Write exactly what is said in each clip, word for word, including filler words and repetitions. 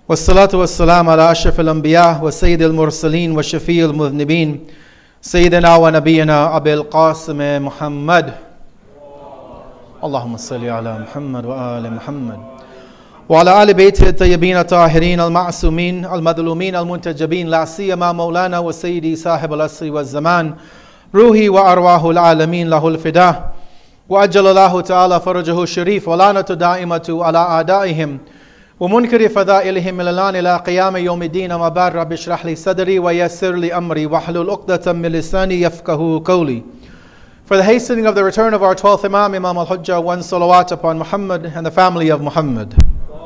والصلاة والسلام على أشرف الأنبياء وسيد المرسلين وشفيع المذنبين سيدنا ونبينا أبي القاسم محمد اللهم صل على محمد وآل محمد وعلى آل بيته الطيبين الطاهرين المعصومين المظلومين المنتجبين لا سيما مولانا وسيدي صاحب العصر والزمان روحي وأرواح العالمين له الفداء وأجل الله تعالى فرجه الشريف ولعنة دائمة على أعدائهم ومنكر فضائلهم من الآن إلى قيام يوم الدين. ما بعد رب اشرح لي صدري ويسر لي أمري واحلل عقدة من لساني يفقهوا قولي. For the hastening of the return of our twelfth Imam, Imam al-Hujjah, one salawat upon Muhammad and the family of Muhammad.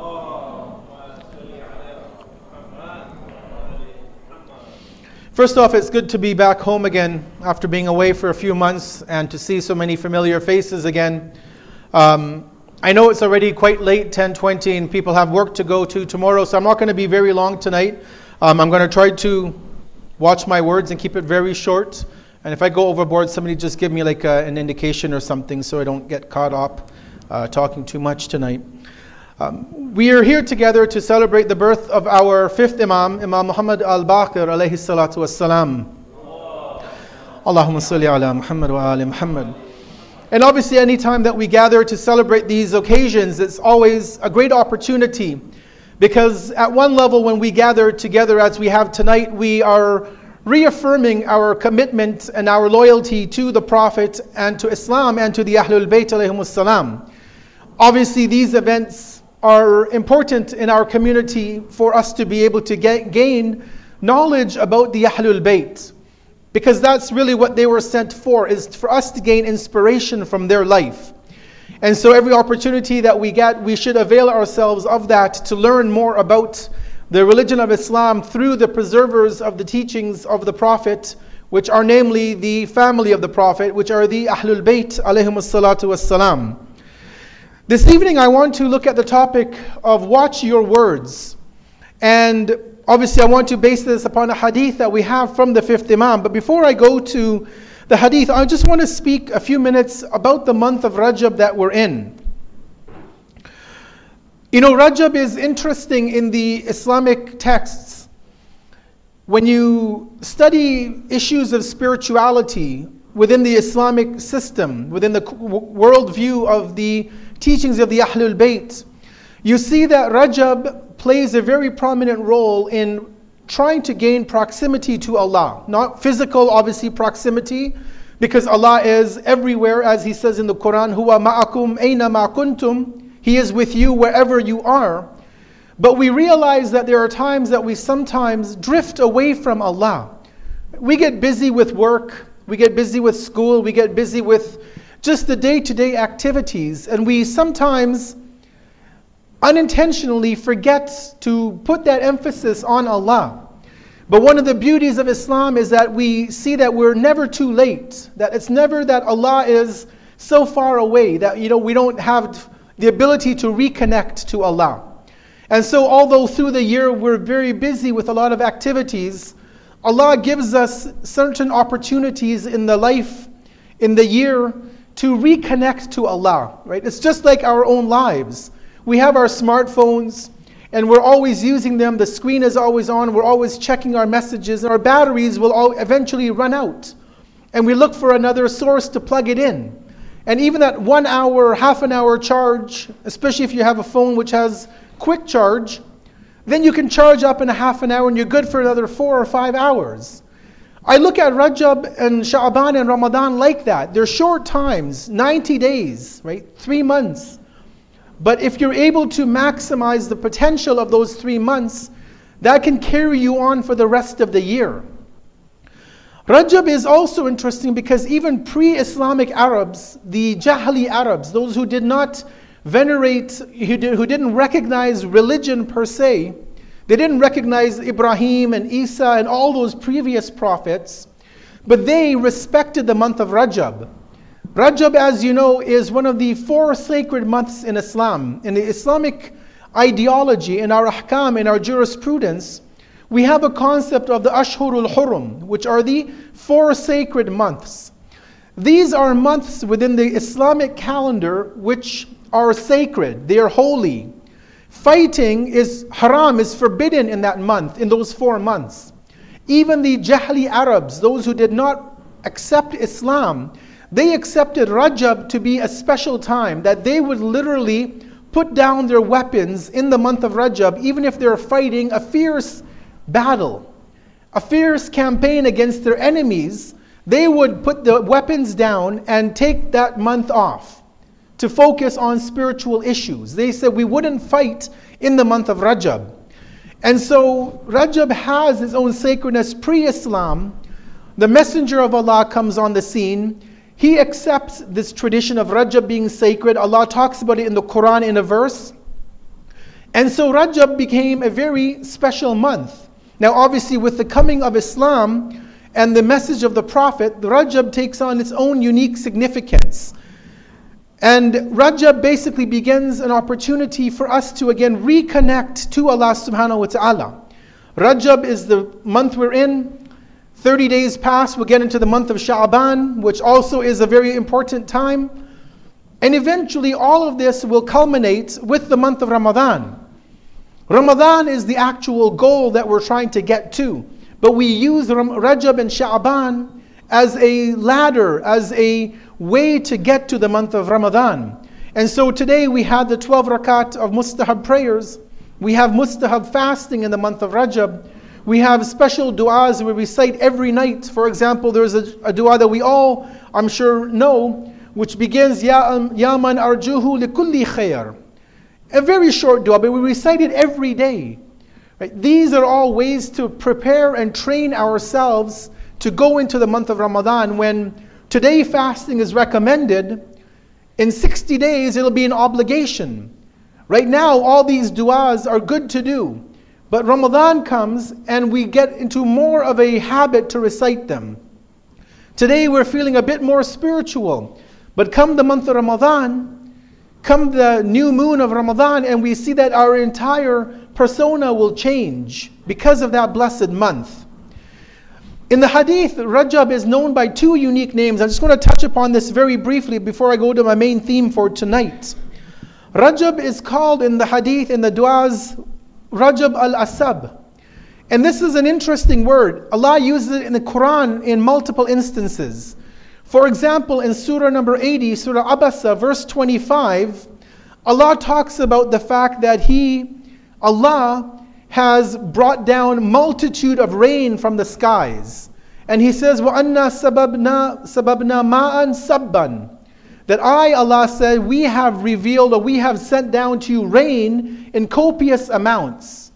First off, it's good to be back home again after being away for a few months and to see so many familiar faces again. Um, I know it's already quite late, ten twenty, and people have work to go to tomorrow, so I'm not going to be very long tonight. Um, I'm going to try to watch my words and keep it very short. And if I go overboard, somebody just give me like a, an indication or something so I don't get caught up uh, talking too much tonight. Um, we are here together to celebrate the birth of our fifth Imam, Imam Muhammad al-Baqir alayhi salatu wassalam. Allahumma salli ala Muhammad wa ali Muhammad. And obviously any time that we gather to celebrate these occasions, it's always a great opportunity. Because at one level when we gather together as we have tonight, we are reaffirming our commitment and our loyalty to the Prophet and to Islam and to the Ahlul Bayt alayhimus salam. Obviously these events are important in our community for us to be able to get, gain knowledge about the Ahlul Bayt. Because that's really what they were sent for, is for us to gain inspiration from their life. And so every opportunity that we get, we should avail ourselves of that to learn more about the religion of Islam through the preservers of the teachings of the Prophet, which are namely the family of the Prophet, which are the Ahlul Bayt alayhimus salatu wassalam. This evening I want to look at the topic of watch your words. And obviously I want to base this upon a hadith that we have from the fifth Imam. But before I go to the hadith, I just want to speak a few minutes about the month of Rajab that we're in. You know, Rajab is interesting in the Islamic texts. When you study issues of spirituality within the Islamic system, within the worldview of the teachings of the Ahlul Bayt, you see that Rajab plays a very prominent role in trying to gain proximity to Allah. Not physical, obviously, proximity, because Allah is everywhere, as He says in the Quran, Huwa ma'akum ayna ma kuntum. He is with you wherever you are. But we realize that there are times that we sometimes drift away from Allah. We get busy with work, we get busy with school, we get busy with just the day-to-day activities, and we sometimes unintentionally forget to put that emphasis on Allah. But one of the beauties of Islam is that we see that we're never too late, that it's never that Allah is so far away that you know we don't have the ability to reconnect to Allah. And so although through the year we're very busy with a lot of activities, Allah gives us certain opportunities in the life, in the year, to reconnect to Allah, right? It's just like our own lives. We have our smartphones and we're always using them. The screen is always on. We're always checking our messages, and our batteries will all eventually run out. And we look for another source to plug it in. And even that one hour, half an hour charge, especially if you have a phone which has quick charge, then you can charge up in a half an hour and you're good for another four or five hours. I look at Rajab and Sha'ban and Ramadan like that. They're short times, ninety days, right? Three months. But if you're able to maximize the potential of those three months, that can carry you on for the rest of the year. Rajab is also interesting because even pre-Islamic Arabs, the Jahili Arabs, those who did not venerate, who, did, who didn't recognize religion per se, they didn't recognize Ibrahim and Isa and all those previous prophets, but they respected the month of Rajab. Rajab, as you know, is one of the four sacred months in Islam. In the Islamic ideology, in our ahkam, in our jurisprudence, we have a concept of the Ashhurul Hurum, which are the four sacred months. These are months within the Islamic calendar which are sacred, they are holy. fighting is haram, is forbidden in that month, in those four months. Even the Jahli Arabs, those who did not accept Islam, they accepted Rajab to be a special time, that they would literally put down their weapons in the month of Rajab, even if they're fighting a fierce battle, a fierce campaign against their enemies. They would put the weapons down and take that month off to focus on spiritual issues. They said we wouldn't fight in the month of Rajab. And so Rajab has its own sacredness pre-Islam. The Messenger of Allah comes on the scene. He accepts this tradition of Rajab being sacred. Allah talks about it in the Quran in a verse. And so Rajab became a very special month. Now obviously with the coming of Islam and the message of the Prophet, the Rajab takes on its own unique significance. And Rajab basically begins an opportunity for us to again reconnect to Allah subhanahu wa ta'ala. Rajab is the month we're in. thirty days pass, we'll get into the month of Sha'ban, which also is a very important time. And eventually all of this will culminate with the month of Ramadan. Ramadan is the actual goal that we're trying to get to. But we use Rajab and Sha'ban as a ladder, as a way to get to the month of Ramadan. And so today we had the twelve rakat of mustahab prayers. We have mustahab fasting in the month of Rajab. We have special du'as we recite every night. For example, there's a, a du'a that we all, I'm sure, know, which begins, Ya, ya man arjuhu likulli khair. A very short du'a, but we recite it every day. Right? These are all ways to prepare and train ourselves to go into the month of Ramadan. When today fasting is recommended, in sixty days it'll be an obligation. Right now all these du'as are good to do. But Ramadan comes and we get into more of a habit to recite them. Today we're feeling a bit more spiritual. But come the month of Ramadan, come the new moon of Ramadan, and we see that our entire persona will change because of that blessed month. In the hadith, Rajab is known by two unique names. I'm just going to touch upon this very briefly before I go to my main theme for tonight. Rajab is called in the hadith, in the du'as, Rajab al-Asab. And this is an interesting word. Allah uses it in the Quran in multiple instances. For example, in Surah number eighty, Surah Abasa, verse twenty-five, Allah talks about the fact that He, Allah, has brought down multitude of rain from the skies. And He says, وَأَنَّا سَبَبْنَا سَبَبْنَا مَاءً سَبًّا. That I, Allah said, we have revealed or we have sent down to you rain in copious amounts.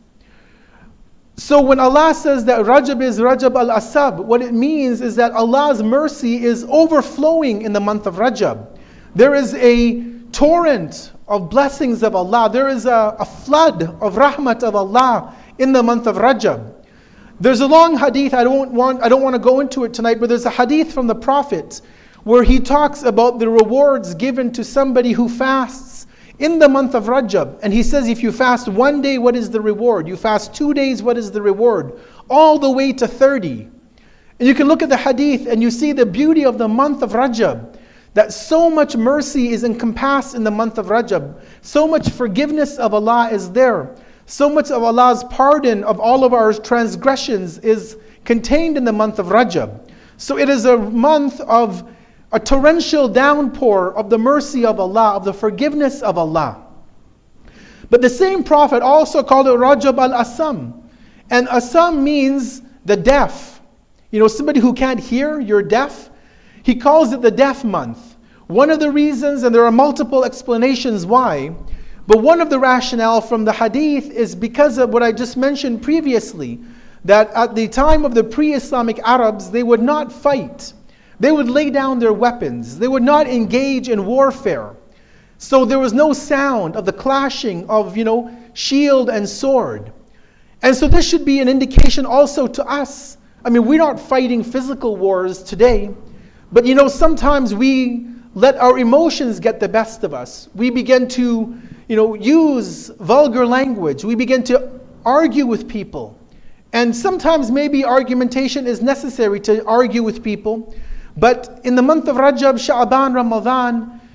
So when Allah says that Rajab is Rajab al-Asab, what it means is that Allah's mercy is overflowing in the month of Rajab. There is a torrent of blessings of Allah. There is a, a flood of rahmat of Allah in the month of Rajab. There's a long hadith, I don't want, I don't want to go into it tonight, but there's a hadith from the Prophet where he talks about the rewards given to somebody who fasts in the month of Rajab. And he says, if you fast one day, what is the reward? You fast two days, what is the reward? All the way to thirty. And you can look at the hadith and you see the beauty of the month of Rajab. That so much mercy is encompassed in the month of Rajab. So much forgiveness of Allah is there. So much of Allah's pardon of all of our transgressions is contained in the month of Rajab. So it is a month of a torrential downpour of the mercy of Allah, of the forgiveness of Allah. But the same Prophet also called it Rajab al-Asam. And Asam means the deaf. You know, somebody who can't hear, you're deaf. He calls it the deaf month. One of the reasons, and there are multiple explanations why, but one of the rationale from the hadith is because of what I just mentioned previously, that at the time of the pre-Islamic Arabs, they would not fight. They would lay down their weapons. They would not engage in warfare. So there was no sound of the clashing of, you know, shield and sword. And so this should be an indication also to us. I mean, we're not fighting physical wars today, but you know, sometimes we let our emotions get the best of us. We begin to, you know, use vulgar language. We begin to argue with people. And sometimes maybe argumentation is necessary to argue with people. But in the month of Rajab, Sha'ban, Ramadan,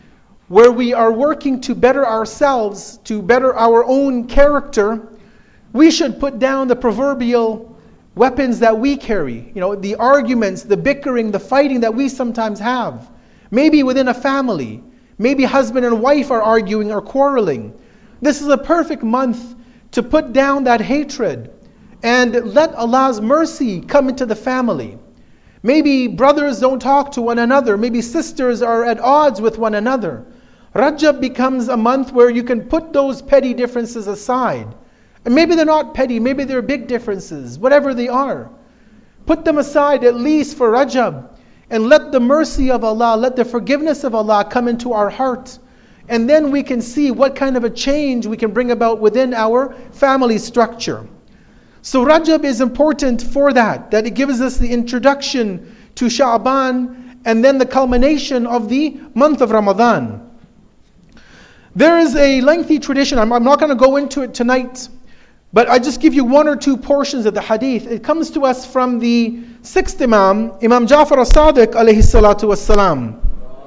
where we are working to better ourselves, to better our own character, we should put down the proverbial weapons that we carry. You know, the arguments, the bickering, the fighting that we sometimes have. Maybe within a family. Maybe husband and wife are arguing or quarreling. This is a perfect month to put down that hatred and let Allah's mercy come into the family. Maybe brothers don't talk to one another. Maybe sisters are at odds with one another. Rajab becomes a month where you can put those petty differences aside. And maybe they're not petty, maybe they're big differences, whatever they are. Put them aside at least for Rajab. And let the mercy of Allah, let the forgiveness of Allah come into our heart. And then we can see what kind of a change we can bring about within our family structure. So Rajab is important for that, that it gives us the introduction to Sha'ban and then the culmination of the month of Ramadan. There is a lengthy tradition, I'm, I'm not going to go into it tonight, but I just give you one or two portions of the hadith. It comes to us from the sixth Imam, Imam Ja'far as-Sadiq alayhi salatu wassalam.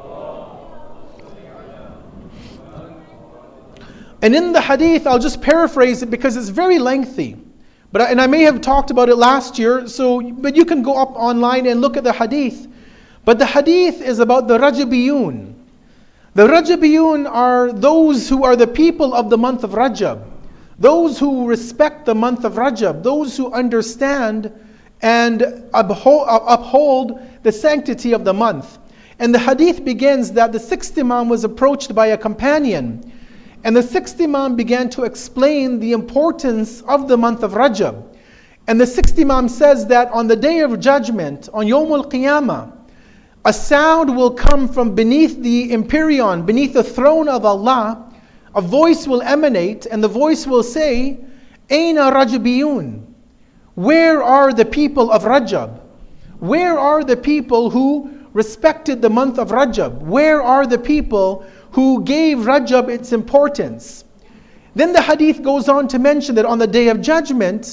And in the hadith, I'll just paraphrase it because it's very lengthy. But I, and I may have talked about it last year, so but you can go up online and look at the hadith. But the hadith is about the Rajabiyun. The Rajabiyun are those who are the people of the month of Rajab. Those who respect the month of Rajab. Those who understand and uphold, uphold the sanctity of the month. And the hadith begins that the sixth Imam was approached by a companion. And the sixth Imam began to explain the importance of the month of Rajab. And the sixth Imam says that on the day of judgment, on Yawm al-Qiyamah, a sound will come from beneath the Empyrean, beneath the throne of Allah. A voice will emanate, and the voice will say, Aina Rajabiyun? Where are the people of Rajab? Where are the people who respected the month of Rajab? Where are the people who gave Rajab its importance? Then the hadith goes on to mention that on the day of judgment,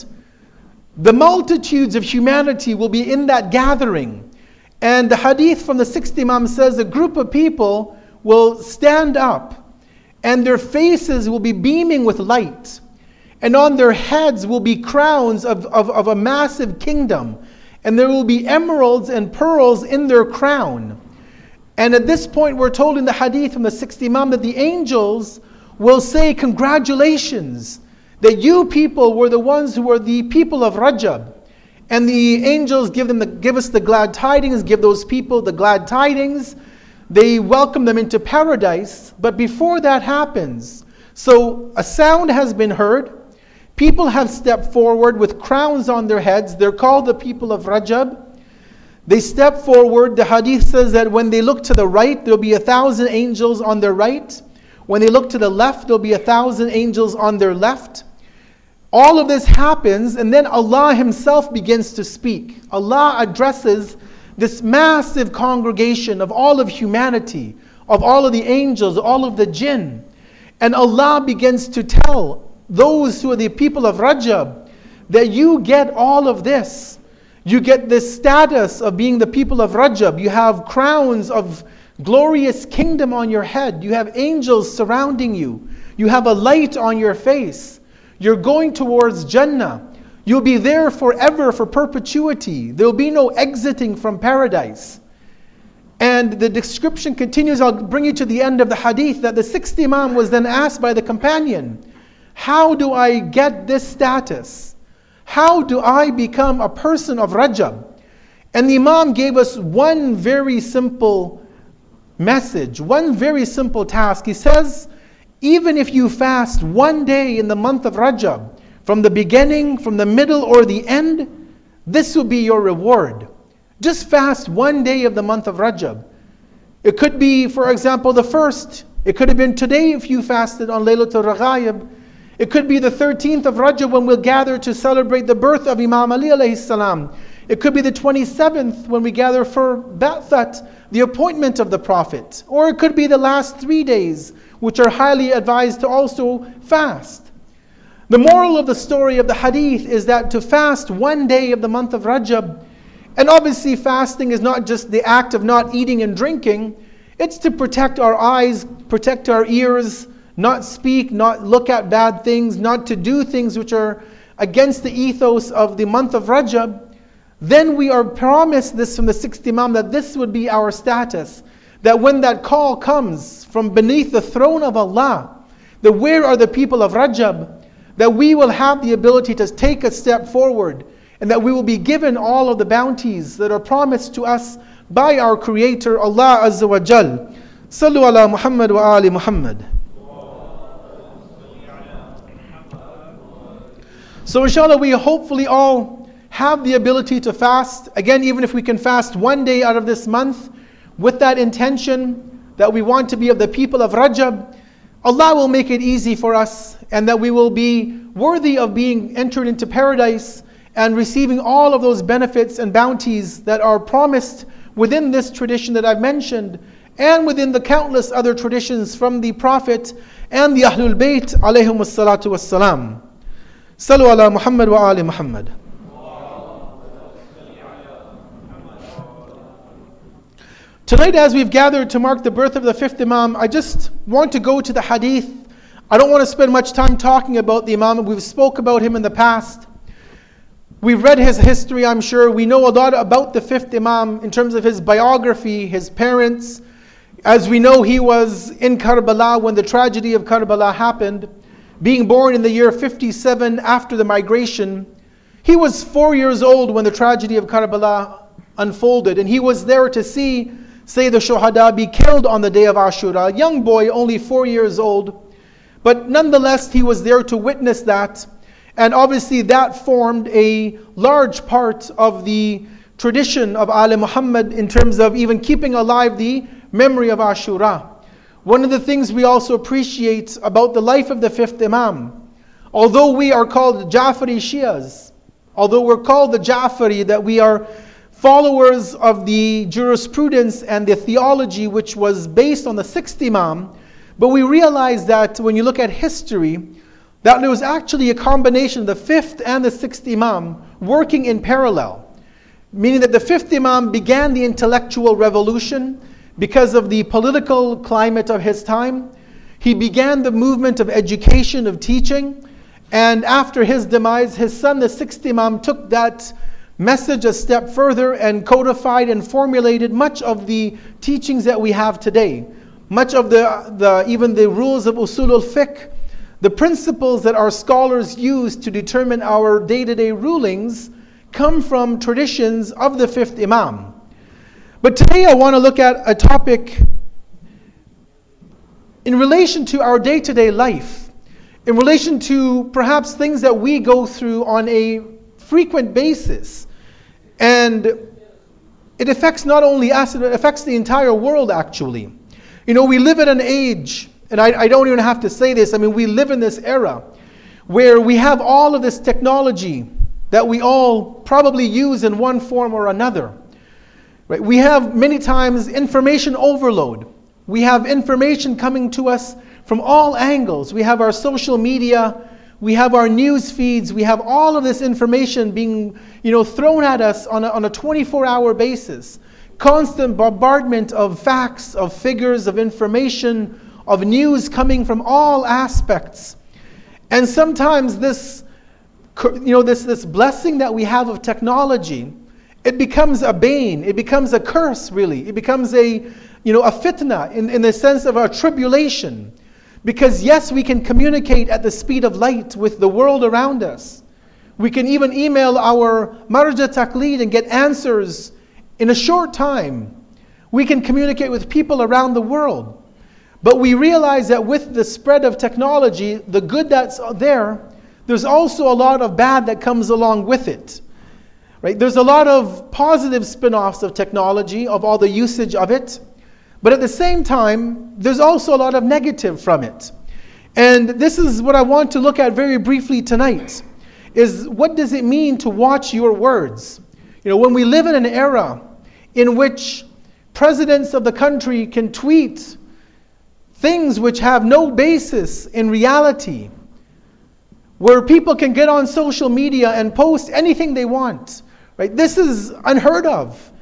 the multitudes of humanity will be in that gathering. And the hadith from the sixth Imam says a group of people will stand up and their faces will be beaming with light. And on their heads will be crowns of, of, of a massive kingdom. And there will be emeralds and pearls in their crown. And at this point we're told in the hadith from the sixth Imam that the angels will say, congratulations, that you people were the ones who were the people of Rajab. And the angels give them the, give us the glad tidings, give those people the glad tidings. They welcome them into paradise. But before that happens, so a sound has been heard. People have stepped forward with crowns on their heads. They're called the people of Rajab. They step forward. The hadith says that when they look to the right, there'll be a thousand angels on their right. When they look to the left, there'll be a thousand angels on their left. All of this happens, and then Allah Himself begins to speak. Allah addresses this massive congregation of all of humanity, of all of the angels, all of the jinn. And Allah begins to tell those who are the people of Rajab that you get all of this. You get this status of being the people of Rajab. You have crowns of glorious kingdom on your head. You have angels surrounding you. You have a light on your face. You're going towards Jannah. You'll be there forever, for perpetuity. There'll be no exiting from paradise. And the description continues. I'll bring you to the end of the hadith, that the sixth Imam was then asked by the companion, how do I get this status? How do I become a person of Rajab? And the Imam gave us one very simple message, one very simple task. He says, even if you fast one day in the month of Rajab, from the beginning, from the middle, or the end, this will be your reward. Just fast one day of the month of Rajab. It could be, for example, the first. It could have been today if you fasted on Laylatul Raghayib. It could be the thirteenth of Rajab when we'll gather to celebrate the birth of Imam Ali alayhi salam. It could be the twenty-seventh when we gather for Ba'that, the appointment of the Prophet. Or it could be the last three days, which are highly advised to also fast. The moral of the story of the hadith is that to fast one day of the month of Rajab, and obviously fasting is not just the act of not eating and drinking, It's to protect our eyes, protect our ears, not speak, not look at bad things, not to do things which are against the ethos of the month of Rajab. Then we are promised this from the sixth Imam, that this would be our status. That when that call comes from beneath the throne of Allah, that where are the people of Rajab, that we will have the ability to take a step forward, and that we will be given all of the bounties that are promised to us by our Creator, Allah Azza wa Jal. Sallu ala Muhammad wa ali Muhammad. So inshallah, we hopefully all have the ability to fast. Again, even if we can fast one day out of this month, with that intention that we want to be of the people of Rajab, Allah will make it easy for us, and that we will be worthy of being entered into paradise and receiving all of those benefits and bounties that are promised within this tradition that I've mentioned, and within the countless other traditions from the Prophet and the Ahlul Bayt alayhim as-salatu was-salam. Sallu ala Muhammad wa ali Muhammad. Tonight, as we've gathered to mark the birth of the fifth Imam, I just want to go to the hadith. I don't want to spend much time talking about the Imam. We've spoke about him in the past. We've read his history, I'm sure. We know a lot about the fifth Imam in terms of his biography, his parents. As we know, he was in Karbala when the tragedy of Karbala happened, being born in the year fifty-seven after the migration. He was four years old when the tragedy of Karbala unfolded, and he was there to see Sayyid al-Shuhada be killed on the day of Ashura. A young boy, only four years old. But nonetheless, he was there to witness that. And obviously that formed a large part of the tradition of Ali Muhammad in terms of even keeping alive the memory of Ashura. One of the things we also appreciate about the life of the fifth Imam, although we are called Ja'fari Shias, although we're called the Ja'fari, that we are followers of the jurisprudence and the theology which was based on the sixth Imam, but we realize that when you look at history, that there was actually a combination of the fifth and the sixth Imam working in parallel. Meaning that the fifth Imam began the intellectual revolution because of the political climate of his time. He began the movement of education, of teaching, and after his demise, his son, the sixth Imam, took that message a step further and codified and formulated much of the teachings that we have today. Much of the, the even the rules of usul al-fiqh, the principles that our scholars use to determine our day-to-day rulings, come from traditions of the fifth Imam. But today I want to look at a topic in relation to our day-to-day life, in relation to perhaps things that we go through on a frequent basis. And it affects not only us, it affects the entire world actually. You know, we live in an age, and I, I don't even have to say this, I mean, we live in this era where we have all of this technology that we all probably use in one form or another. Right? We have many times information overload. We have information coming to us from all angles. We have our social media, we have our news feeds, we have all of this information being, you know, thrown at us on a, on a twenty-four hour basis. Constant bombardment of facts, of figures, of information, of news coming from all aspects. And sometimes this, you know, this, this blessing that we have of technology, it becomes a bane, it becomes a curse really. It becomes a, you know, a fitna in, in the sense of a tribulation. Because yes, we can communicate at the speed of light with the world around us. We can even email our marja taqleed and get answers in a short time. We can communicate with people around the world. But we realize that with the spread of technology, the good that's there, there's also a lot of bad that comes along with it. Right? There's a lot of positive spin-offs of technology, of all the usage of it. But at the same time, there's also a lot of negative from it. And this is what I want to look at very briefly tonight, is what does it mean to watch your words? You know, when we live in an era in which presidents of the country can tweet things which have no basis in reality, where people can get on social media and post anything they want, right? This is unheard of.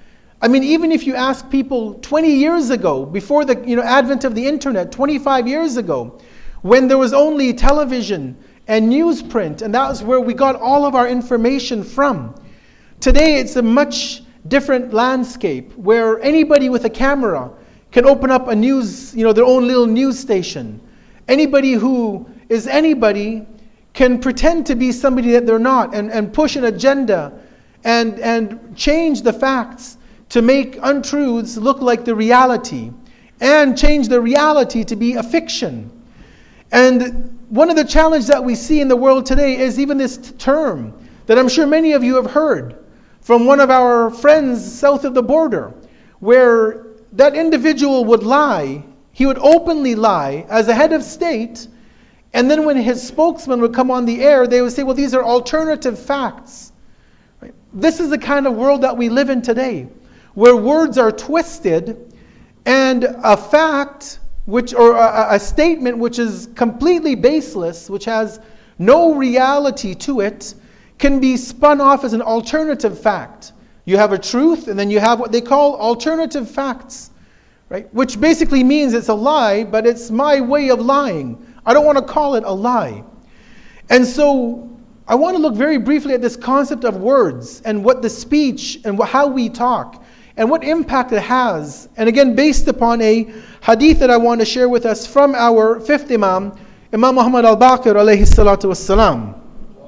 I mean, even if you ask people twenty years ago, before the you know advent of the internet, twenty-five years ago, when there was only television and newsprint, and that was where we got all of our information from. Today, it's a much different landscape where anybody with a camera can open up a news, you know, their own little news station. Anybody who is anybody can pretend to be somebody that they're not and, and push an agenda and, and change the facts to make untruths look like the reality and change the reality to be a fiction. And one of the challenges that we see in the world today is even this term that I'm sure many of you have heard from one of our friends south of the border, where that individual would lie, he would openly lie as a head of state, and then when his spokesman would come on the air, they would say, well, these are alternative facts. Right? This is the kind of world that we live in today, where words are twisted, and a fact, which or a, a statement which is completely baseless, which has no reality to it, can be spun off as an alternative fact. You have a truth, and then you have what they call alternative facts, right? Which basically means it's a lie, but it's my way of lying. I don't want to call it a lie. And so I want to look very briefly at this concept of words and what the speech and how we talk and what impact it has. And again, based upon a hadith that I want to share with us from our fifth Imam, Imam Muhammad al-Baqir alayhi salatu wassalam.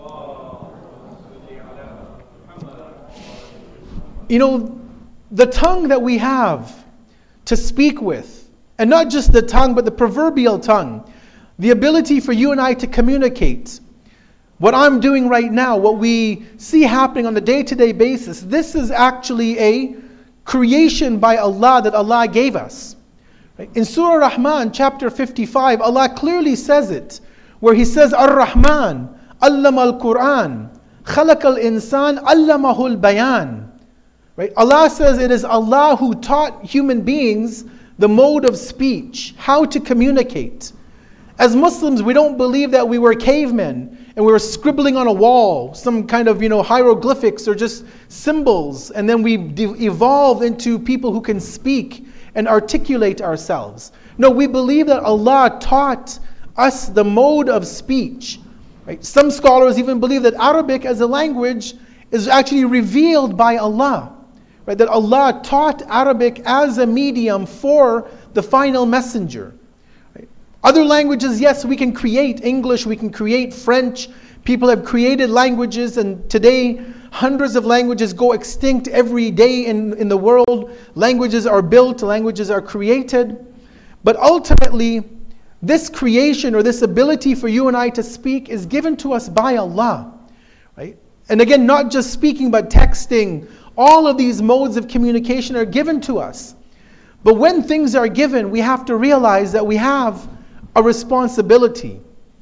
You know, the tongue that we have to speak with, and not just the tongue, but the proverbial tongue, the ability for you and I to communicate. What I'm doing right now, what we see happening on a day-to-day basis, this is actually a creation by Allah that Allah gave us. In Surah Rahman, chapter fifty-five, Allah clearly says it, where He says, Ar-Rahman, Allama al-Quran, Khalaq al-Insan, Allamahu al-Bayan. Right? Allah says it is Allah who taught human beings the mode of speech, how to communicate. As Muslims, we don't believe that we were cavemen and we were scribbling on a wall, some kind of, you know, hieroglyphics or just symbols, and then we de- evolved into people who can speak and articulate ourselves. No, we believe that Allah taught us the mode of speech. Right? Some scholars even believe that Arabic as a language is actually revealed by Allah. Right, that Allah taught Arabic as a medium for the final messenger. Right? Other languages, yes, we can create English, we can create French. People have created languages, and today hundreds of languages go extinct every day in, in the world. Languages are built, languages are created. But ultimately, this creation or this ability for you and I to speak is given to us by Allah. Right? And again, not just speaking, but texting. All of these modes of communication are given to us. But when things are given, we have to realize that we have a responsibility.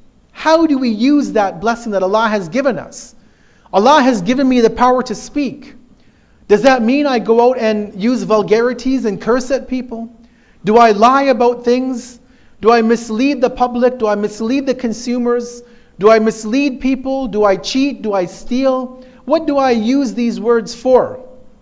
How do we use that blessing that Allah has given us? Allah has given me the power to speak. Does that mean I go out and use vulgarities and curse at people? Do I lie about things? Do I mislead the public? Do I mislead the consumers? Do I mislead people? Do I cheat? Do I steal? What do I use these words for?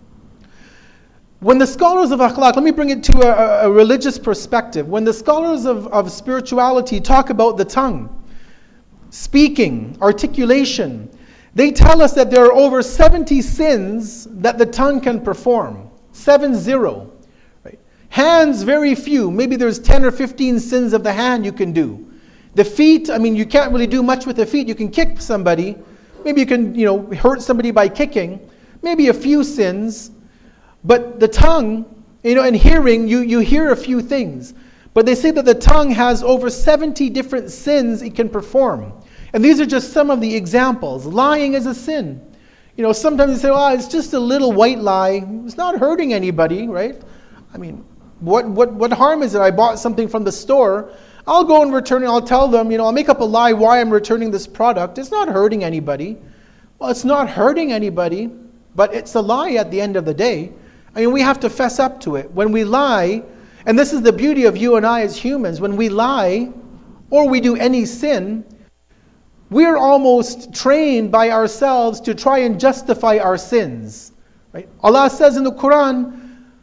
When the scholars of akhlaq, let me bring it to a, a religious perspective. When the scholars of, of spirituality talk about the tongue, speaking, articulation, they tell us that there are over seventy sins that the tongue can perform. Seven zero. Right? Hands, very few. Maybe there's ten or fifteen sins of the hand you can do. The feet, I mean, you can't really do much with the feet. You can kick somebody. Maybe you can, you know, hurt somebody by kicking. Maybe a few sins. But the tongue, you know, and hearing, you, you hear a few things. But they say that the tongue has over seventy different sins it can perform. And these are just some of the examples. Lying is a sin. You know, sometimes they say, well, it's just a little white lie. It's not hurting anybody, right? I mean, what, what, what harm is it? I bought something from the store. I'll go and return it. I'll tell them, you know, I'll make up a lie why I'm returning this product. It's not hurting anybody. Well, it's not hurting anybody, but it's a lie at the end of the day. I mean, we have to fess up to it. When we lie, and this is the beauty of you and I as humans, when we lie, or we do any sin, we're almost trained by ourselves to try and justify our sins. Right? Allah says in the Quran,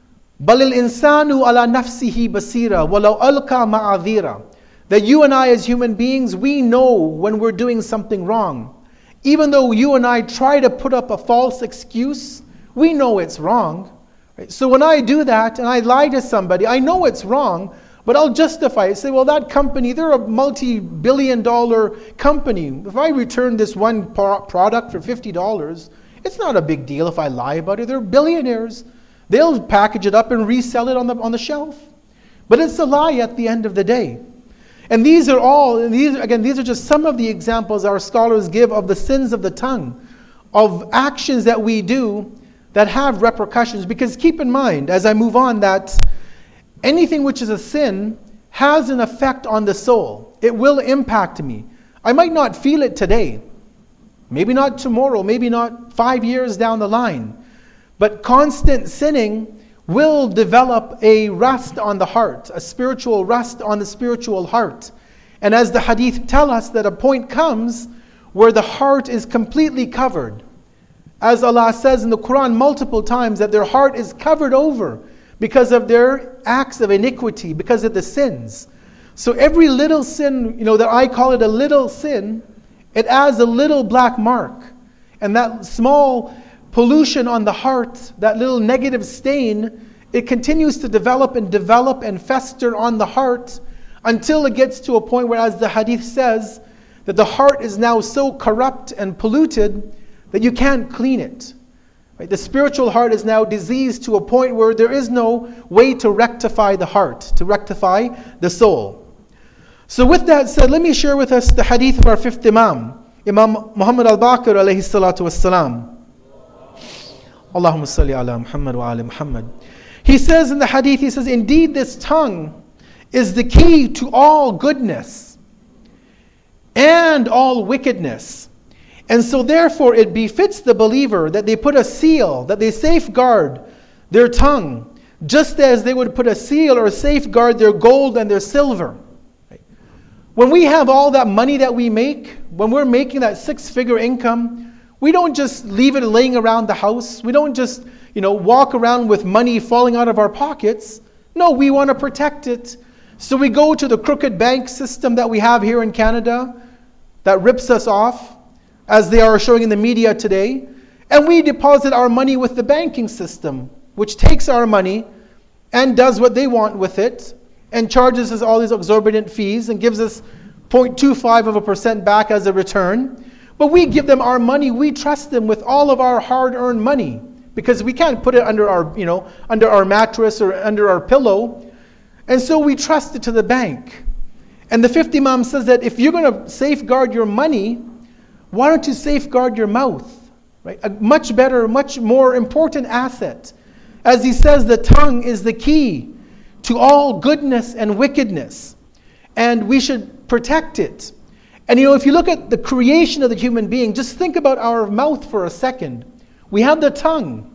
بَلِ الْإِنسَانُ عَلَى نَفْسِهِ بَصِيرًا وَلَوْ أَلْقَى مَعَاذِيرًا. That you and I as human beings, we know when we're doing something wrong. Even though you and I try to put up a false excuse, we know it's wrong. Right? So when I do that and I lie to somebody, I know it's wrong, but I'll justify it. Say, well, that company, they're a multi-billion dollar company. If I return this one pro- product for fifty dollars, it's not a big deal if I lie about it. They're billionaires. They'll package it up and resell it on the, on the shelf. But it's a lie at the end of the day. And these are all, and these again, these are just some of the examples our scholars give of the sins of the tongue, of actions that we do that have repercussions. Because keep in mind, as I move on, that anything which is a sin has an effect on the soul. It will impact me. I might not feel it today, maybe not tomorrow, maybe not five years down the line, but constant sinning will develop a rust on the heart, a spiritual rust on the spiritual heart. And as the hadith tell us, that a point comes where the heart is completely covered. As Allah says in the Quran multiple times, that their heart is covered over because of their acts of iniquity, because of the sins. So every little sin, you know, that I call it a little sin, it adds a little black mark. And that small pollution on the heart, that little negative stain, it continues to develop and develop and fester on the heart until it gets to a point where, as the hadith says, that the heart is now so corrupt and polluted that you can't clean it. Right? The spiritual heart is now diseased to a point where there is no way to rectify the heart, to rectify the soul. So with that said, let me share with us the hadith of our fifth Imam, Imam Muhammad al-Baqir alayhi salatu wassalam. Allahumma salli ala Muhammad wa ala Muhammad. He says in the hadith, he says, indeed this tongue is the key to all goodness and all wickedness. And so therefore it befits the believer that they put a seal, that they safeguard their tongue, just as they would put a seal or safeguard their gold and their silver. When we have all that money that we make, when we're making that six-figure income, we don't just leave it laying around the house. We don't just, you know, walk around with money falling out of our pockets. No, we want to protect it. So we go to the crooked bank system that we have here in Canada that rips us off, as they are showing in the media today, and we deposit our money with the banking system, which takes our money and does what they want with it and charges us all these exorbitant fees and gives us zero point two five of a percent back as a return. But we give them our money. We trust them with all of our hard-earned money because we can't put it under our, you know, under our mattress or under our pillow. And so we trust it to the bank. And the fifth Imam says that if you're going to safeguard your money, why don't you safeguard your mouth? Right? A much better, much more important asset. As he says, the tongue is the key to all goodness and wickedness. And we should protect it. And you know, if you look at the creation of the human being, just think about our mouth for a second. We have the tongue.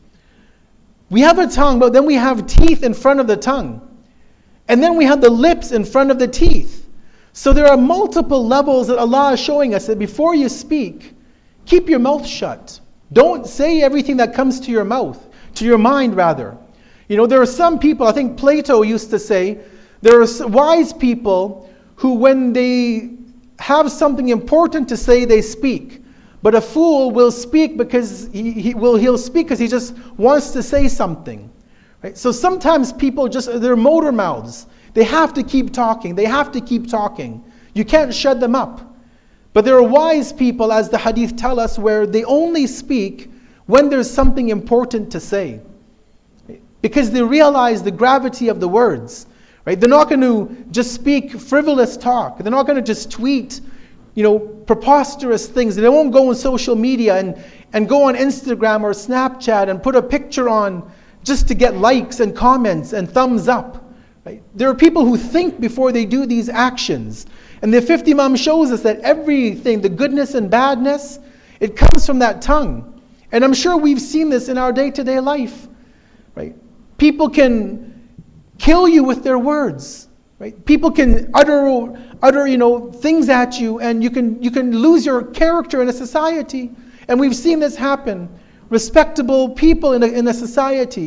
We have a tongue, but then we have teeth in front of the tongue. And then we have the lips in front of the teeth. So there are multiple levels that Allah is showing us that before you speak, keep your mouth shut. Don't say everything that comes to your mouth, to your mind rather. You know, there are some people, I think Plato used to say, there are wise people who when they have something important to say, they speak. But a fool will speak because he, he will he'll speak because he just wants to say something. Right? So sometimes people just, they're motor mouths. They have to keep talking. They have to keep talking. You can't shut them up. But there are wise people, as the hadith tell us, where they only speak when there's something important to say. Because they realize the gravity of the words. Right? They're not going to just speak frivolous talk. They're not going to just tweet, you know, preposterous things. They won't go on social media and, and go on Instagram or Snapchat and put a picture on just to get likes and comments and thumbs up. Right? There are people who think before they do these actions. And the fifth Imam shows us that everything, the goodness and badness, it comes from that tongue. And I'm sure we've seen this in our day-to-day life. Right? People can kill you with their words. Right? People can utter, utter, you know, things at you, and you can you can lose your character in a society. And we've seen this happen. Respectable people in a, in a society,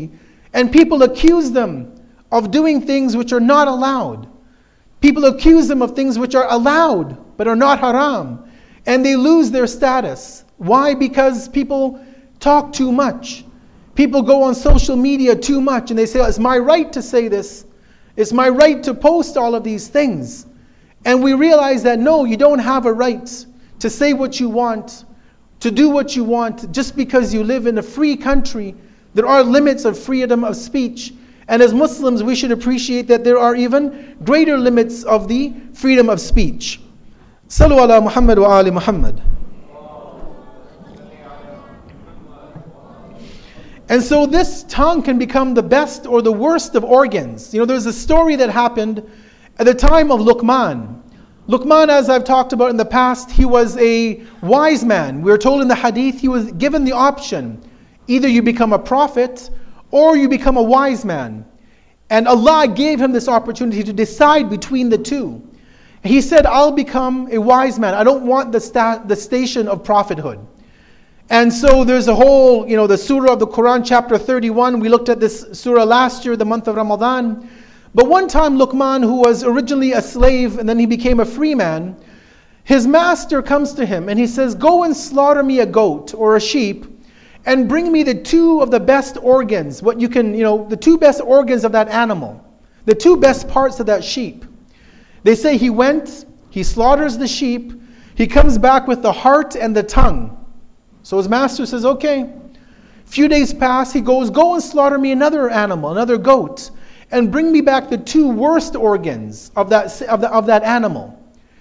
And people accuse them of doing things which are not allowed. People accuse them of things which are allowed but are not haram. And they lose their status. Why? Because people talk too much. People go on social media too much and they say, it's my right to say this. It's my right to post all of these things. And we realize that no, you don't have a right to say what you want, to do what you want, just because you live in a free country. There are limits of freedom of speech. And as Muslims, we should appreciate that there are even greater limits of the freedom of speech. Sallu ala Muhammad wa ali Muhammad. And so this tongue can become the best or the worst of organs. You know, there's a story that happened at the time of Luqman. Luqman, as I've talked about in the past, he was a wise man. We're told in the hadith he was given the option. Either you become a prophet or you become a wise man. And Allah gave him this opportunity to decide between the two. He said, I'll become a wise man. I don't want the, sta- the station of prophethood. And so there's a whole, you know, the surah of the Quran, chapter thirty-one. We looked at this surah last year, the month of Ramadan. But one time Luqman, who was originally a slave and then he became a free man, his master comes to him and he says, go and slaughter me a goat or a sheep and bring me the two of the best organs, what you can, you know, the two best organs of that animal, the two best parts of that sheep. They say he went, he slaughters the sheep, he comes back with the heart and the tongue. So his master says, okay. A few days pass, he goes, go and slaughter me another animal, another goat, and bring me back the two worst organs of that, of, the, of that animal.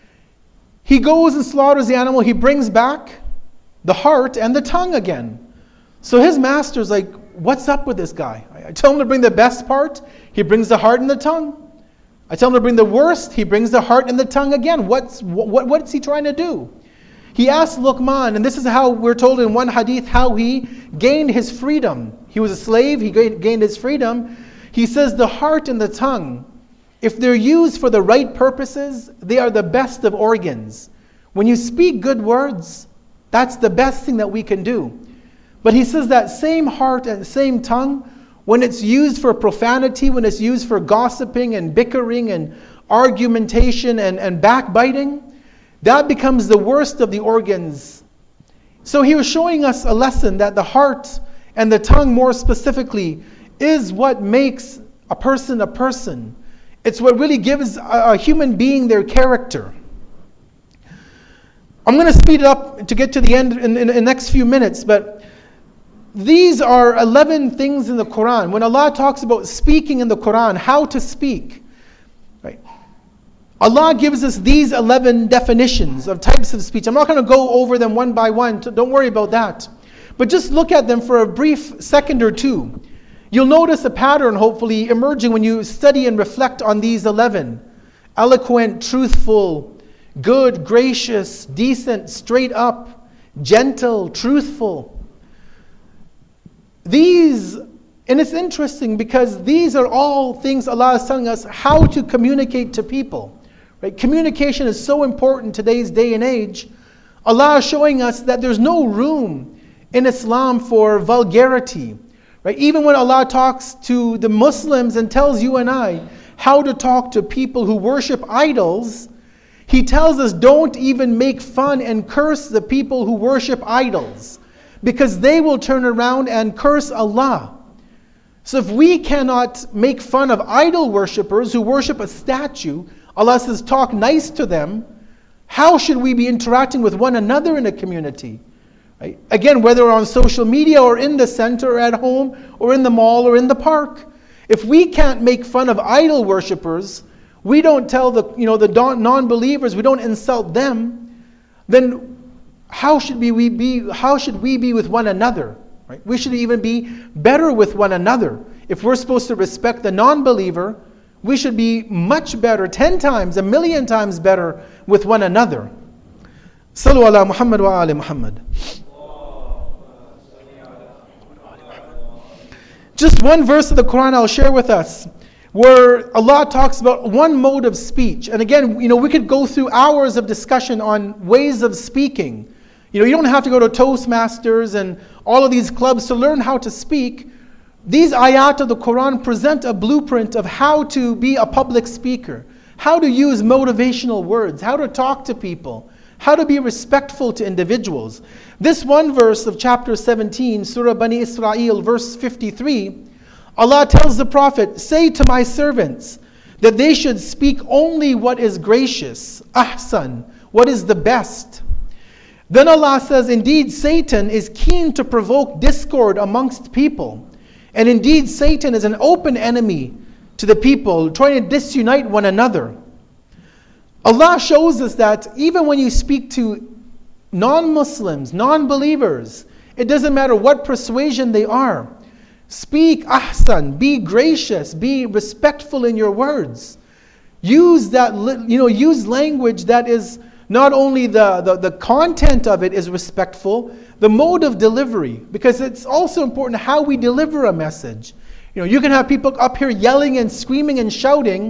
He goes and slaughters the animal, he brings back the heart and the tongue again. So his master's like, what's up with this guy? I tell him to bring the best part, he brings the heart and the tongue. I tell him to bring the worst, he brings the heart and the tongue again. What's, what, what's he trying to do? He asked Luqman, and this is how we're told in one hadith how he gained his freedom. He was a slave, he gained his freedom. He says the heart and the tongue, if they're used for the right purposes, they are the best of organs. When you speak good words, that's the best thing that we can do. But he says that same heart and same tongue, when it's used for profanity, when it's used for gossiping and bickering and argumentation and, and backbiting, that becomes the worst of the organs. So he was showing us a lesson that the heart and the tongue more specifically is what makes a person a person. It's what really gives a, a human being their character. I'm going to speed it up to get to the end in, in, in the next few minutes, but these are eleven things in the Quran. When Allah talks about speaking in the Quran, how to speak, right? Allah gives us these eleven definitions of types of speech. I'm not going to go over them one by one, so don't worry about that. But just look at them for a brief second or two. You'll notice a pattern hopefully emerging when you study and reflect on these eleven. Eloquent, truthful, good, gracious, decent, straight up, gentle, truthful. These, and it's interesting because these are all things Allah is telling us how to communicate to people. Right? Communication is so important in today's day and age. Allah is showing us that there's no room in Islam for vulgarity. Right? Even when Allah talks to the Muslims and tells you and I how to talk to people who worship idols, He tells us don't even make fun and curse the people who worship idols, because they will turn around and curse Allah. So if we cannot make fun of idol worshippers who worship a statue, Allah says talk nice to them, how should we be interacting with one another in a community? Right? Again, whether on social media or in the center or at home or in the mall or in the park. If we can't make fun of idol worshippers, we don't tell the you know the non-believers, we don't insult them, then how should we, we be how should we be with one another? Right? We should even be better with one another. If we're supposed to respect the non-believer, we should be much better, ten times, a million times better with one another. Sallu ala Muhammad wa ali Muhammad. Just one verse of the Quran I'll share with us, where Allah talks about one mode of speech. And again, you know, we could go through hours of discussion on ways of speaking. You know, you don't have to go to Toastmasters and all of these clubs to learn how to speak. these ayat of the Quran present a blueprint of how to be a public speaker, how to use motivational words, how to talk to people, how to be respectful to individuals. This one verse of chapter seventeen, Surah Bani Israel, verse fifty-three, Allah tells the Prophet, "Say to my servants that they should speak only what is gracious, ahsan, what is the best." Then Allah says, "Indeed, Satan is keen to provoke discord amongst people. And indeed, Satan is an open enemy to the people, trying to disunite one another." Allah shows us that even when you speak to non-Muslims, non-believers, it doesn't matter what persuasion they are. Speak ahsan, be gracious, be respectful in your words. Use that, you know, use language that is not only the, the, the content of it is respectful, the mode of delivery, because it's also important how we deliver a message. You know, you can have people up here yelling and screaming and shouting,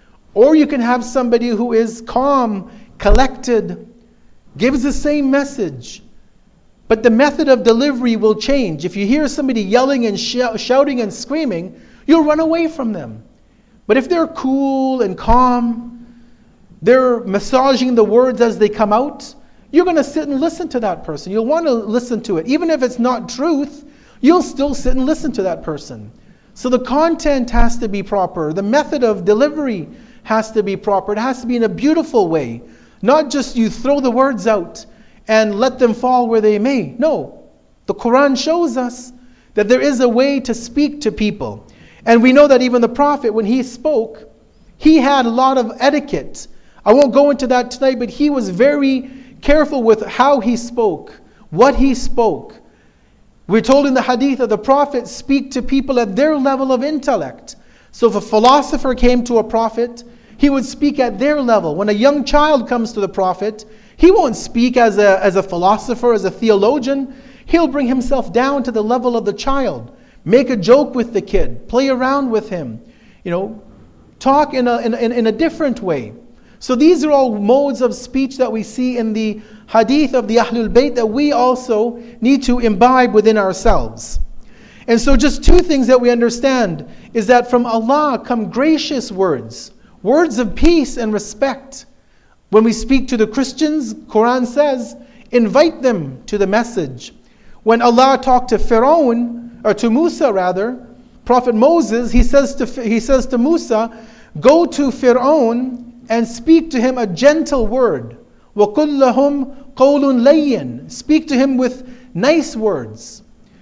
or you can have somebody who is calm, collected, gives the same message. But the method of delivery will change. If you hear somebody yelling and sh- shouting and screaming, you'll run away from them. But if they're cool and calm, they're massaging the words as they come out, you're going to sit and listen to that person. You'll want to listen to it. Even if it's not truth, you'll still sit and listen to that person. So the content has to be proper. The method of delivery has to be proper. It has to be in a beautiful way. Not just you throw the words out and let them fall where they may. No. The Quran shows us that there is a way to speak to people. And we know that even the Prophet, when he spoke, he had a lot of etiquette. I won't go into that tonight, but he was very careful with how he spoke, what he spoke. We're told in the hadith that the Prophet speak to people at their level of intellect. So if a philosopher came to a Prophet, he would speak at their level. When a young child comes to the Prophet, he won't speak as a, as a philosopher, as a theologian. He'll bring himself down to the level of the child. Make a joke with the kid. Play around with him. You know, talk in a, in, in, in a different way. So these are all modes of speech that we see in the hadith of the Ahlul Bayt that we also need to imbibe within ourselves. And so just two things that we understand is that from Allah come gracious words, words of peace and respect. When we speak to the Christians, Quran says, invite them to the message. When Allah talked to Pharaoh, or to Musa rather, Prophet Moses, he says to, he says to Musa, go to Pharaoh and speak to him a gentle word. وَقُلْ لَهُمْ قَوْلٌ لَيِّنٌ. Speak to him with nice words.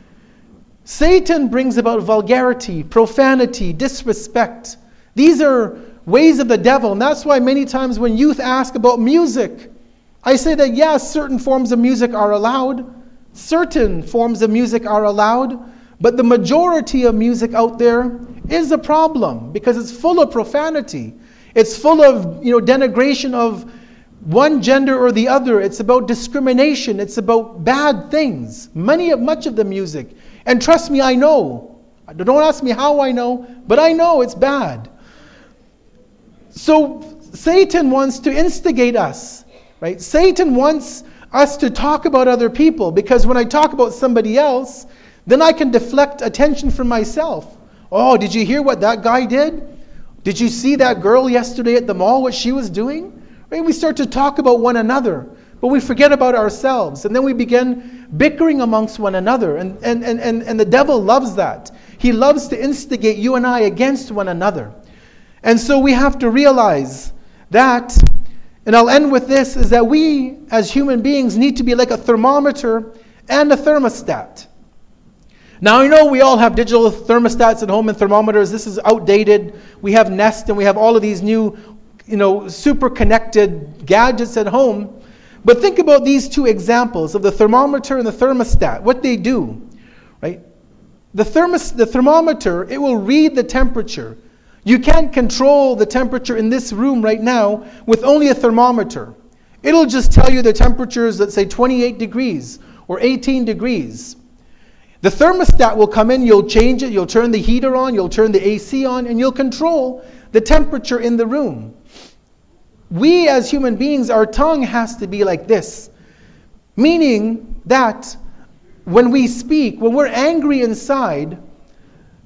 Satan brings about vulgarity, profanity, disrespect. These are ways of the devil. And that's why many times when youth ask about music, I say that yes, certain forms of music are allowed. Certain forms of music are allowed. But the majority of music out there is a problem because it's full of profanity. It's full of, you know, denigration of one gender or the other. It's about discrimination. It's about bad things. Many of much of the music. And trust me, I know. Don't ask me how I know, but I know it's bad. So Satan wants to instigate us, right? Satan wants us to talk about other people because when I talk about somebody else, then I can deflect attention from myself. Oh, did you hear what that guy did? Did you see that girl yesterday at the mall, what she was doing? Right? We start to talk about one another, but we forget about ourselves. And then we begin bickering amongst one another. And, and, and, and, and the devil loves that. He loves to instigate you and I against one another. And so we have to realize that, and I'll end with this, is that we as human beings need to be like a thermometer and a thermostat. Now I know we all have digital thermostats at home and thermometers. This is outdated. We have Nest and we have all of these new, you know, super connected gadgets at home. But think about these two examples of the thermometer and the thermostat, what they do, right? The thermos, the thermometer, it will read the temperature. You can't control the temperature in this room right now with only a thermometer. It'll just tell you the temperatures that say twenty-eight degrees or eighteen degrees. The thermostat will come in, you'll change it, you'll turn the heater on, you'll turn the A C on, and you'll control the temperature in the room. We as human beings, our tongue has to be like this. Meaning that when we speak, when we're angry inside,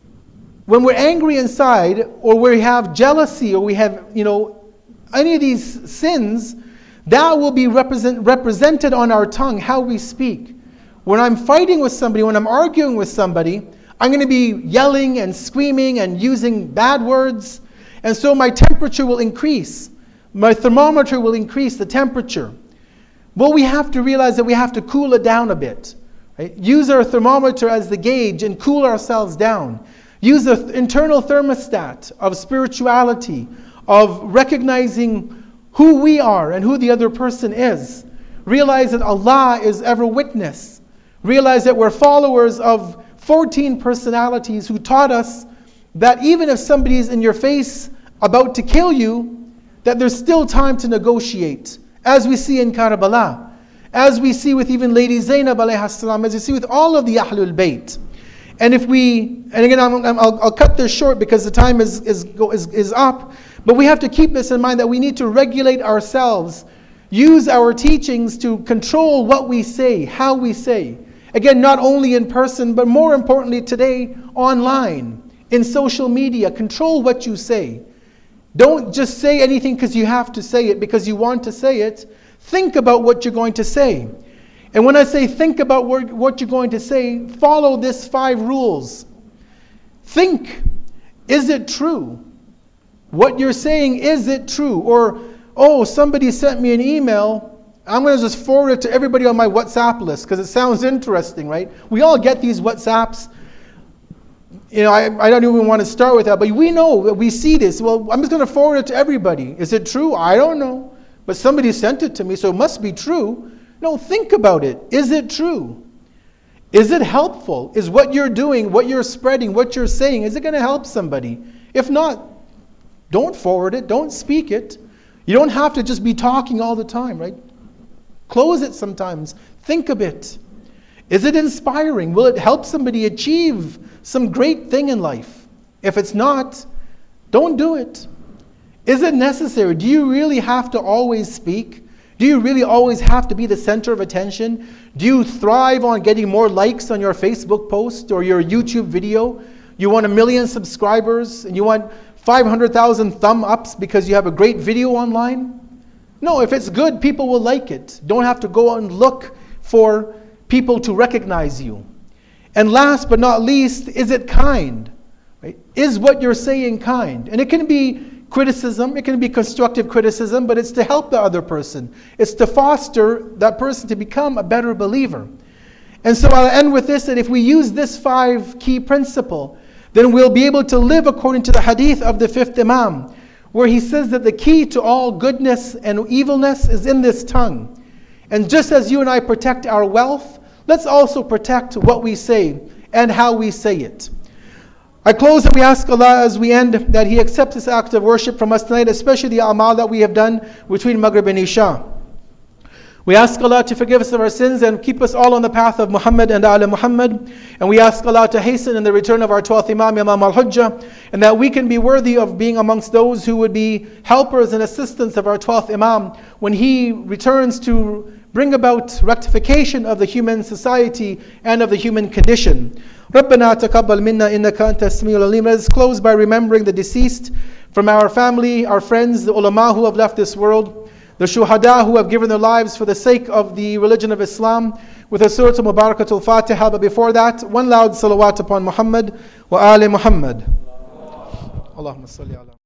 when we're angry inside, or we have jealousy, or we have, you know, any of these sins, that will be represent, represented on our tongue, how we speak. When I'm fighting with somebody, when I'm arguing with somebody, I'm going to be yelling and screaming and using bad words. And so my temperature will increase. My thermometer will increase the temperature. Well, we have to realize that we have to cool it down a bit. Right? Use our thermometer as the gauge and cool ourselves down. Use the th- internal thermostat of spirituality, of recognizing who we are and who the other person is. Realize that Allah is ever witness. Realize that we're followers of fourteen personalities who taught us that even if somebody is in your face about to kill you, that there's still time to negotiate. As we see in Karbala, as we see with even Lady Zainab alayha salam, as we see with all of the Ahlul Bayt. And if we, and again, I'm, I'm, I'll, I'll cut this short because the time is, is, is, is up, but we have to keep this in mind that we need to regulate ourselves, use our teachings to control what we say, how we say. Again, not only in person, but more importantly today, online, in social media. Control what you say. Don't just say anything because you have to say it, because you want to say it. Think about what you're going to say. And when I say think about what you're going to say, follow this five rules. Think, is it true? What you're saying, is it true? Or, oh, somebody sent me an email, I'm going to just forward it to everybody on my WhatsApp list because it sounds interesting, right? We all get these WhatsApps. You know, I, I don't even want to start with that, but we know that we see this. Well, I'm just going to forward it to everybody. Is it true? I don't know. But somebody sent it to me, so it must be true. No, think about it. Is it true? Is it helpful? Is what you're doing, what you're spreading, what you're saying, is it going to help somebody? If not, don't forward it. Don't speak it. You don't have to just be talking all the time, right? Close it sometimes. Think a bit. Is it inspiring? Will it help somebody achieve some great thing in life? If it's not, don't do it. Is it necessary? Do you really have to always speak? Do you really always have to be the center of attention? Do you thrive on getting more likes on your Facebook post or your YouTube video? You want a million subscribers and you want five hundred thousand thumb ups because you have a great video online? No, if it's good, people will like it. Don't have to go and look for people to recognize you. And last but not least, is it kind? Right? Is what you're saying kind? And it can be criticism, it can be constructive criticism, but it's to help the other person. It's to foster that person to become a better believer. And so I'll end with this, that if we use this five key principle, then we'll be able to live according to the hadith of the fifth Imam, where he says that the key to all goodness and evilness is in this tongue. And just as you and I protect our wealth, let's also protect what we say and how we say it. I close and we ask Allah as we end that He accepts this act of worship from us tonight, especially the amal that we have done between Maghrib and Isha. We ask Allah to forgive us of our sins and keep us all on the path of Muhammad and Ala Muhammad. And we ask Allah to hasten in the return of our twelfth Imam, Imam al-Hujjah, and that we can be worthy of being amongst those who would be helpers and assistants of our twelfth Imam when he returns to bring about rectification of the human society and of the human condition. رَبَّنَا تَقَبَّلْ مِنَّا إِنَّكَ أَنْتَ السَّمِيعُ الْعَلِيمُ. Let us close by remembering the deceased from our family, our friends, the ulama who have left this world, the shuhada who have given their lives for the sake of the religion of Islam, with a surah Mubarakatul Fatiha. But before that, one loud salawat upon Muhammad wa ali Muhammad. Allahumma salli ala.